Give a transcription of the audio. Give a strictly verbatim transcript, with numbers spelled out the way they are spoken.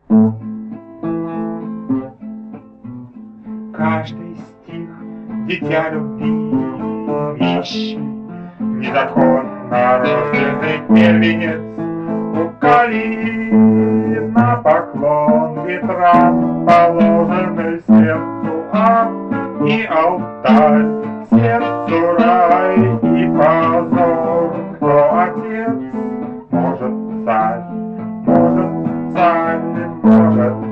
Каждый стих — дитя любви, нищий, незаконно рожденный первенец. У Кали на поклон ветрам положены сердцу ад и алтарь, сердцу рай и позор. Кто отец? Может, царь, может, царь, может,